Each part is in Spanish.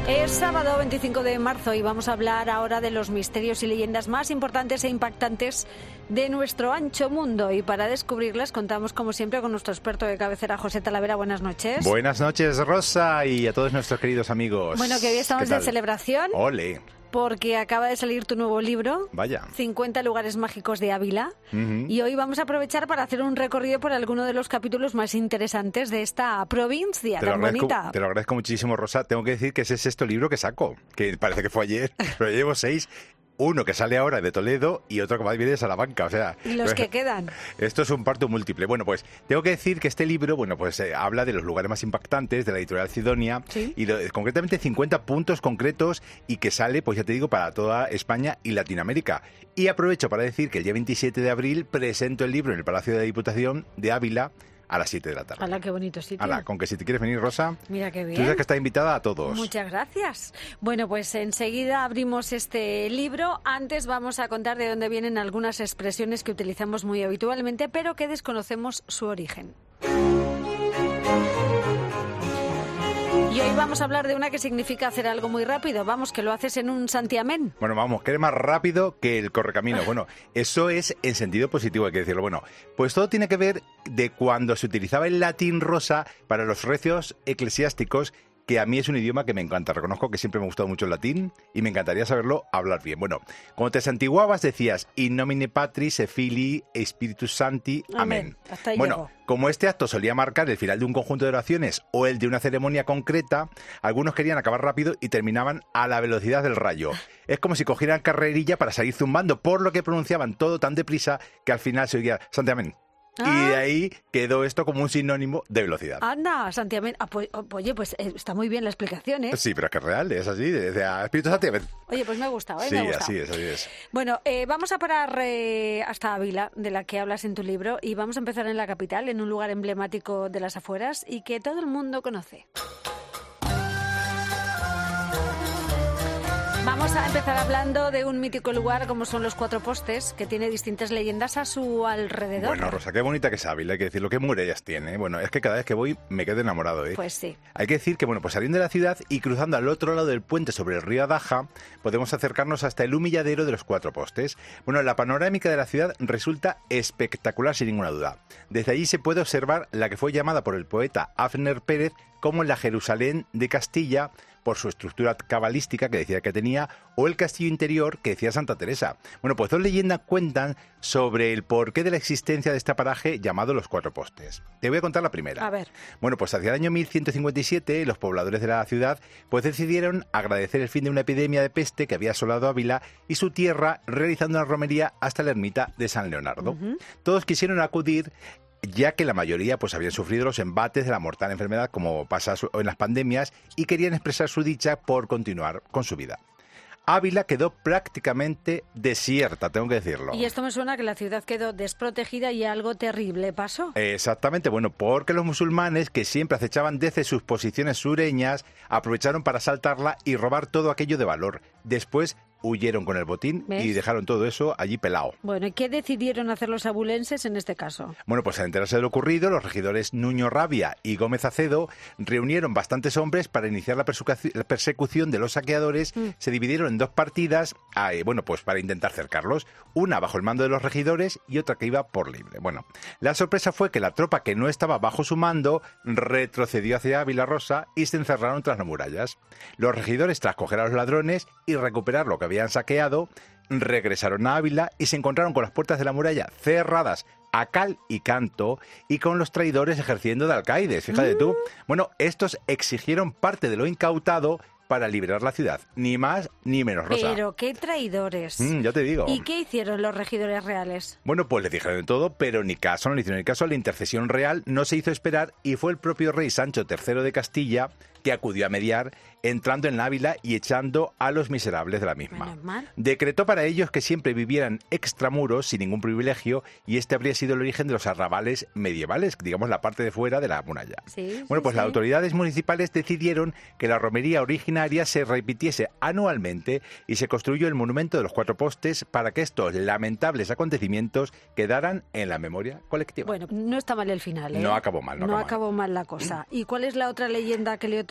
Es sábado 25 de marzo y vamos a hablar ahora de los misterios y leyendas más importantes e impactantes de nuestro ancho mundo. Y para descubrirlas contamos, como siempre, con nuestro experto de cabecera, José Talavera. Buenas noches. Buenas noches, Rosa, y a todos nuestros queridos amigos. Bueno, que hoy estamos de celebración. ¡Ole! Porque acaba de salir tu nuevo libro. Vaya. 50 lugares mágicos de Ávila. Y hoy vamos a aprovechar para hacer un recorrido por alguno de los capítulos más interesantes de esta provincia tan bonita. Te lo agradezco muchísimo, Rosa. Tengo que decir que ese es el sexto libro que saco, que parece que fue ayer, pero llevo 6. Uno que sale ahora de Toledo y otro que va a venir de Salamanca, o sea... ¿Y los que quedan? Esto es un parto múltiple. Bueno, pues tengo que decir que este libro, habla de los lugares más impactantes de la editorial Sidonia. ¿Sí? Y concretamente 50 puntos concretos y que sale, pues ya te digo, para toda España y Latinoamérica. Y aprovecho para decir que el día 27 de abril presento el libro en el Palacio de la Diputación de Ávila a las 7 de la tarde. ¡Hala, qué bonito sitio! ¡Hala! Con que si te quieres venir, Rosa... Mira qué bien. Tú sabes que está invitada a todos. Muchas gracias. Bueno, pues enseguida abrimos este libro. Antes vamos a contar de dónde vienen algunas expresiones que utilizamos muy habitualmente, pero que desconocemos su origen. Y hoy vamos a hablar de una que significa hacer algo muy rápido. Vamos, que lo haces en un santiamén. Bueno, vamos, que eres más rápido que el correcamino. Bueno, eso es en sentido positivo, hay que decirlo. Bueno, pues todo tiene que ver de cuando se utilizaba el latín, Rosa, para los recios eclesiásticos, que a mí es un idioma que me encanta. Reconozco que siempre me ha gustado mucho el latín y me encantaría saberlo hablar bien. Bueno, cuando te santiguabas decías In nomine Patris et Filii et Spiritus Sancti. Amén. Hasta ahí bueno, llego. Como este acto solía marcar el final de un conjunto de oraciones o el de una ceremonia concreta, algunos querían acabar rápido y terminaban a la velocidad del rayo. Es como si cogieran carrerilla para salir zumbando, por lo que pronunciaban todo tan deprisa que al final se oía Santi Amén. Y de ahí quedó esto como un sinónimo de velocidad. Anda, Santiamén. Oye, pues está muy bien la explicación, ¿eh? Sí, pero es que es real, es así, desde Espíritu Santiamén. Oye, pues me ha gustado, ¿eh? Sí, me ha gustado. así es. Bueno, vamos a parar hasta Ávila, de la que hablas en tu libro, y vamos a empezar en la capital, en un lugar emblemático de las afueras y que todo el mundo conoce. Vamos a empezar hablando de un mítico lugar como son los Cuatro Postes, que tiene distintas leyendas a su alrededor. Bueno, Rosa, qué bonita que es Ávila, hay que decirlo, qué murallas tiene. Bueno, es que cada vez que voy me quedo enamorado, ¿eh? Pues sí. Hay que decir que, pues saliendo de la ciudad y cruzando al otro lado del puente sobre el río Adaja, podemos acercarnos hasta el humilladero de los Cuatro Postes. Bueno, la panorámica de la ciudad resulta espectacular, sin ninguna duda. Desde allí se puede observar la que fue llamada por el poeta Hafner Pérez como la Jerusalén de Castilla, por su estructura cabalística que decía que tenía, o el castillo interior que decía Santa Teresa. Bueno, pues dos leyendas cuentan sobre el porqué de la existencia de este paraje llamado Los Cuatro Postes. Te voy a contar la primera. A ver. Bueno, pues hacia el año 1157 los pobladores de la ciudad pues decidieron agradecer el fin de una epidemia de peste que había asolado Ávila y su tierra realizando una romería hasta la ermita de San Leonardo. Todos quisieron acudir, ya que la mayoría pues habían sufrido los embates de la mortal enfermedad, como pasa en las pandemias, y querían expresar su dicha por continuar con su vida. Ávila quedó prácticamente desierta, tengo que decirlo. Y esto me suena a que la ciudad quedó desprotegida y algo terrible pasó. Exactamente, bueno, porque los musulmanes, que siempre acechaban desde sus posiciones sureñas, aprovecharon para asaltarla y robar todo aquello de valor. Después huyeron con el botín. ¿Ves? Y dejaron todo eso allí pelado. Bueno, ¿y qué decidieron hacer los abulenses en este caso? Bueno, pues al enterarse de lo ocurrido, los regidores Nuño Rabia y Gómez Acedo reunieron bastantes hombres para iniciar la persecución de los saqueadores. Se dividieron en dos partidas, pues para intentar cercarlos. Una bajo el mando de los regidores y otra que iba por libre. Bueno, la sorpresa fue que la tropa que no estaba bajo su mando retrocedió hacia Ávila, Rosa, y se encerraron tras las murallas. Los regidores, tras coger a los ladrones y recuperar lo que habían saqueado, regresaron a Ávila y se encontraron con las puertas de la muralla cerradas a cal y canto y con los traidores ejerciendo de alcaides, fíjate tú. Bueno, estos exigieron parte de lo incautado para liberar la ciudad, ni más ni menos, Rosa. Pero qué traidores. Ya te digo. ¿Y qué hicieron los regidores reales? Bueno, pues les dijeron de todo, pero no le hicieron ni caso. La intercesión real no se hizo esperar y fue el propio rey Sancho III de Castilla que acudió a mediar, entrando en Ávila y echando a los miserables de la misma. Decretó para ellos que siempre vivieran extramuros, sin ningún privilegio, y este habría sido el origen de los arrabales medievales, digamos la parte de fuera de la muralla. Las autoridades municipales decidieron que la romería original se repitiese anualmente y se construyó el monumento de los Cuatro Postes para que estos lamentables acontecimientos quedaran en la memoria colectiva. Bueno, no está mal el final, ¿eh? No acabó mal. No acabó mal la cosa. ¿Y cuál es la otra leyenda que le otorga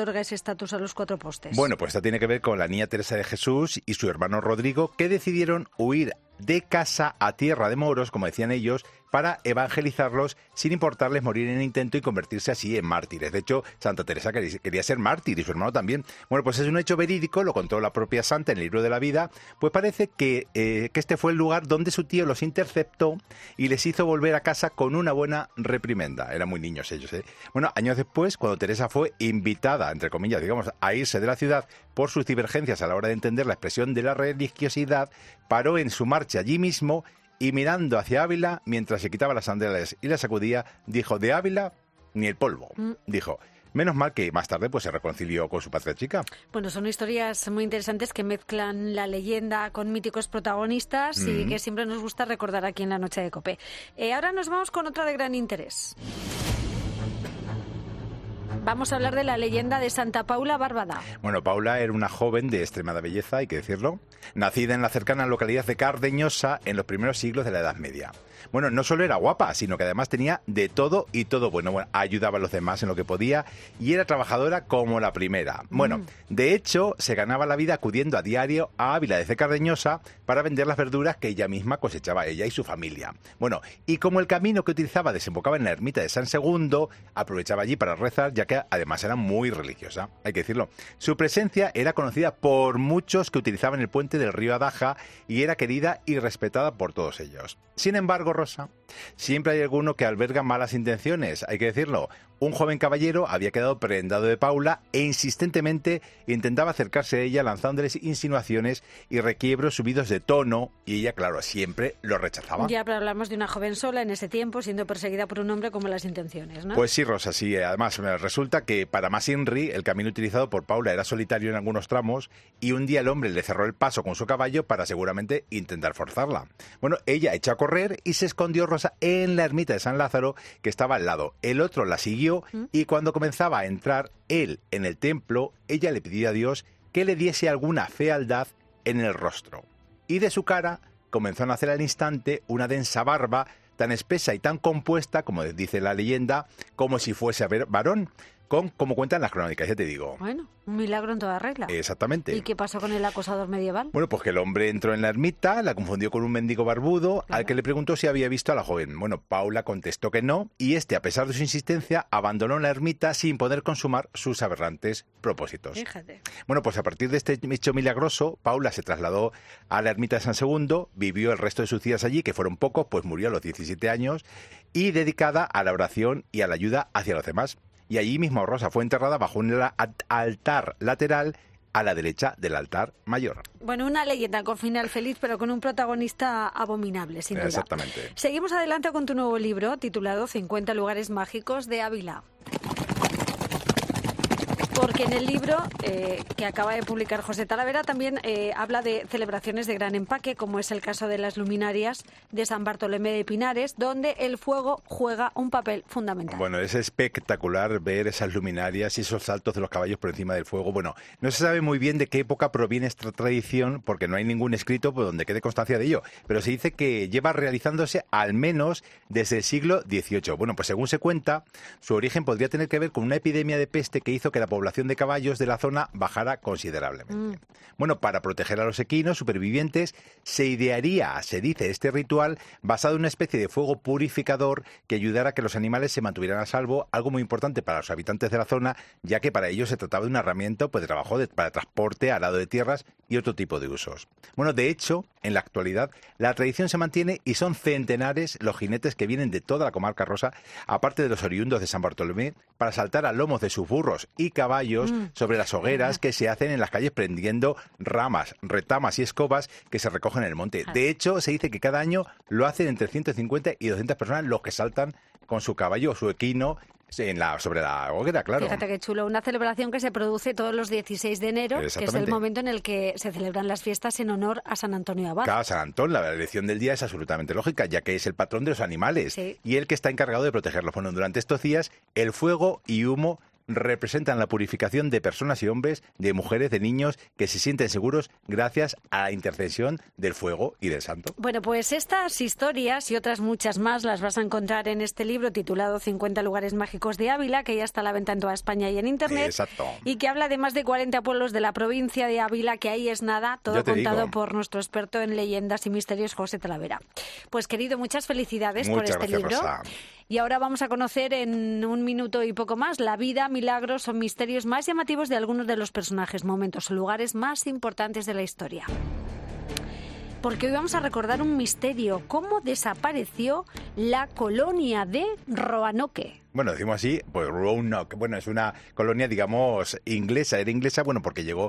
otorga ese estatus a los cuatro postes? Bueno, pues esto tiene que ver con la niña Teresa de Jesús y su hermano Rodrigo, que decidieron huir de casa a tierra de moros, como decían ellos, para evangelizarlos sin importarles morir en el intento y convertirse así en mártires. De hecho, Santa Teresa quería ser mártir y su hermano también. Bueno, pues es un hecho verídico, lo contó la propia santa en el libro de la vida, pues parece que este fue el lugar donde su tío los interceptó y les hizo volver a casa con una buena reprimenda. Eran muy niños ellos, ¿eh? Bueno, años después, cuando Teresa fue invitada, entre comillas, digamos, a irse de la ciudad por sus divergencias a la hora de entender la expresión de la religiosidad, paró en su marcha allí mismo y mirando hacia Ávila, mientras se quitaba las sandalias y las sacudía, dijo: de Ávila ni el polvo. Dijo. Menos mal que más tarde pues se reconcilió con su patria chica. Bueno, son historias muy interesantes que mezclan la leyenda con míticos protagonistas y que siempre nos gusta recordar aquí en la Noche de COPE. Ahora nos vamos con otra de gran interés. Vamos a hablar de la leyenda de Santa Paula Bárbara. Bueno, Paula era una joven de extremada belleza, hay que decirlo, nacida en la cercana localidad de Cardeñosa en los primeros siglos de la Edad Media. Bueno, no solo era guapa, sino que además tenía de todo y todo bueno. Bueno, ayudaba a los demás en lo que podía y era trabajadora como la primera. Bueno, de hecho, se ganaba la vida acudiendo a diario a Ávila de Cardeñosa para vender las verduras que ella misma cosechaba, ella y su familia. Bueno, y como el camino que utilizaba desembocaba en la ermita de San Segundo, aprovechaba allí para rezar, ya que además era muy religiosa, hay que decirlo. Su presencia era conocida por muchos que utilizaban el puente del río Adaja y era querida y respetada por todos ellos. Sin embargo, Rosa, siempre hay alguno que alberga malas intenciones, hay que decirlo. Un joven caballero había quedado prendado de Paula e insistentemente intentaba acercarse a ella lanzándoles insinuaciones y requiebros subidos de tono y ella, claro, siempre lo rechazaba. Ya, pero hablamos de una joven sola en ese tiempo siendo perseguida por un hombre con malas intenciones, ¿no? Pues sí, Rosa, sí. Además, resulta que para más Inri, el camino utilizado por Paula era solitario en algunos tramos y un día el hombre le cerró el paso con su caballo para seguramente intentar forzarla. Bueno, ella echó a correr y se escondió, Rosa, en la ermita de San Lázaro, que estaba al lado. El otro la siguió y cuando comenzaba a entrar él en el templo, ella le pidió a Dios que le diese alguna fealdad en el rostro. Y de su cara comenzó a nacer al instante una densa barba tan espesa y tan compuesta, como dice la leyenda, como si fuese varón, como cuentan las crónicas, ya te digo. Bueno, un milagro en toda regla. Exactamente. ¿Y qué pasó con el acosador medieval? Bueno, pues que el hombre entró en la ermita, la confundió con un mendigo barbudo, al que le preguntó si había visto a la joven. Bueno, Paula contestó que no, y a pesar de su insistencia, abandonó la ermita sin poder consumar sus aberrantes propósitos. Fíjate. Bueno, pues a partir de este hecho milagroso, Paula se trasladó a la ermita de San Segundo, vivió el resto de sus días allí, que fueron pocos, pues murió a los 17 años, y dedicada a la oración y a la ayuda hacia los demás. Y allí mismo Rosa fue enterrada bajo un altar lateral a la derecha del altar mayor. Bueno, una leyenda con final feliz, pero con un protagonista abominable, sin duda. Exactamente. Seguimos adelante con tu nuevo libro, titulado 50 lugares mágicos de Ávila. Porque en el libro que acaba de publicar José Talavera también habla de celebraciones de gran empaque, como es el caso de las luminarias de San Bartolomé de Pinares, donde el fuego juega un papel fundamental. Bueno, es espectacular ver esas luminarias y esos saltos de los caballos por encima del fuego. Bueno, no se sabe muy bien de qué época proviene esta tradición, porque no hay ningún escrito por donde quede constancia de ello, pero se dice que lleva realizándose al menos desde el siglo XVIII. Bueno, pues según se cuenta, su origen podría tener que ver con una epidemia de peste que hizo que la población de caballos de la zona bajara considerablemente. Bueno, para proteger a los equinos supervivientes se idearía, se dice, este ritual basado en una especie de fuego purificador que ayudara a que los animales se mantuvieran a salvo, algo muy importante para los habitantes de la zona, ya que para ellos se trataba de una herramienta de trabajo para transporte, arado de tierras y otro tipo de usos. Bueno, de hecho, en la actualidad, la tradición se mantiene y son centenares los jinetes que vienen de toda la comarca rosa, aparte de los oriundos de San Bartolomé, para saltar a lomos de sus burros y caballos sobre las hogueras que se hacen en las calles prendiendo ramas, retamas y escobas que se recogen en el monte. De hecho, se dice que cada año lo hacen entre 150 y 200 personas los que saltan con su caballo o su equino sobre la hoguera, claro. Fíjate qué chulo, una celebración que se produce todos los 16 de enero, que es el momento en el que se celebran las fiestas en honor a San Antonio Abad. Claro, San Antón, la elección del día es absolutamente lógica, ya que es el patrón de los animales y el que está encargado de protegerlos. Bueno, durante estos días, el fuego y humo representan la purificación de personas y hombres, de mujeres, de niños, que se sienten seguros gracias a la intercesión del fuego y del santo. Bueno, pues estas historias y otras muchas más las vas a encontrar en este libro titulado 50 lugares mágicos de Ávila, que ya está a la venta en toda España y en Internet. Exacto. Y que habla de más de 40 pueblos de la provincia de Ávila, que ahí es nada, todo contado por nuestro experto en leyendas y misterios, José Talavera. Pues querido, muchas felicidades por este libro. Rosa. Y ahora vamos a conocer en un minuto y poco más la vida, milagros o misterios más llamativos de algunos de los personajes, momentos o lugares más importantes de la historia. Porque hoy vamos a recordar un misterio, cómo desapareció la colonia de Roanoke. Bueno, decimos así, pues Roanoke. Bueno, es una colonia, digamos, inglesa. Era inglesa, bueno, porque llegó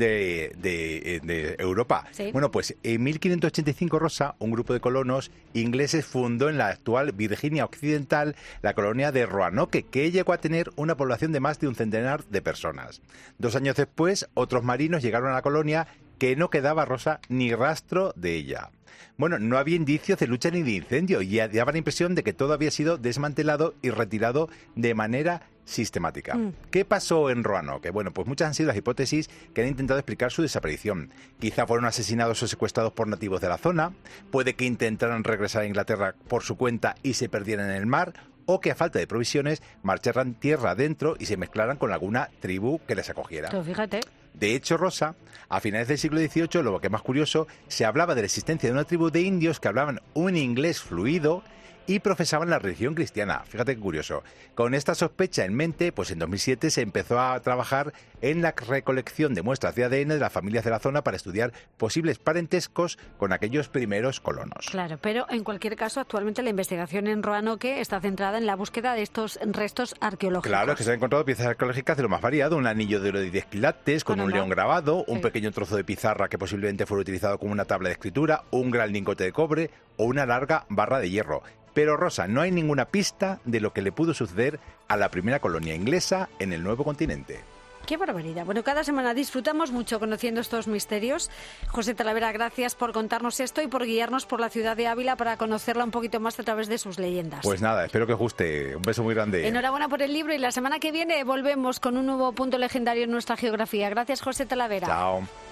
de Europa. ¿Sí? Bueno, pues en 1585, Rosa, un grupo de colonos ingleses fundó en la actual Virginia Occidental la colonia de Roanoke, que llegó a tener una población de más de un centenar de personas. 2 años después, otros marinos llegaron a la colonia, que no quedaba, Rosa, ni rastro de ella. Bueno, no había indicios de lucha ni de incendio y daba la impresión de que todo había sido desmantelado y retirado de manera sistemática. ¿Qué pasó en Roanoke? Bueno, pues muchas han sido las hipótesis que han intentado explicar su desaparición. Quizá fueron asesinados o secuestrados por nativos de la zona, puede que intentaran regresar a Inglaterra por su cuenta y se perdieran en el mar, o que a falta de provisiones marcharan tierra adentro y se mezclaran con alguna tribu que les acogiera. Pero fíjate. De hecho, Rosa, a finales del siglo XVIII, lo que es más curioso, se hablaba de la existencia de una tribu de indios que hablaban un inglés fluido y profesaban la religión cristiana. Fíjate qué curioso. Con esta sospecha en mente, pues en 2007 se empezó a trabajar en la recolección de muestras de ADN de las familias de la zona para estudiar posibles parentescos con aquellos primeros colonos. Claro, pero en cualquier caso, actualmente la investigación en Roanoke está centrada en la búsqueda de estos restos arqueológicos. Claro, es que se han encontrado piezas arqueológicas de lo más variado, un anillo de oro de 10 quilates con un león grabado, un pequeño trozo de pizarra que posiblemente fuera utilizado como una tabla de escritura, un gran lingote de cobre o una larga barra de hierro. Pero, Rosa, no hay ninguna pista de lo que le pudo suceder a la primera colonia inglesa en el nuevo continente. ¡Qué barbaridad! Bueno, cada semana disfrutamos mucho conociendo estos misterios. José Talavera, gracias por contarnos esto y por guiarnos por la ciudad de Ávila para conocerla un poquito más a través de sus leyendas. Pues nada, espero que os guste. Un beso muy grande. Enhorabuena por el libro y la semana que viene volvemos con un nuevo punto legendario en nuestra geografía. Gracias, José Talavera. Chao.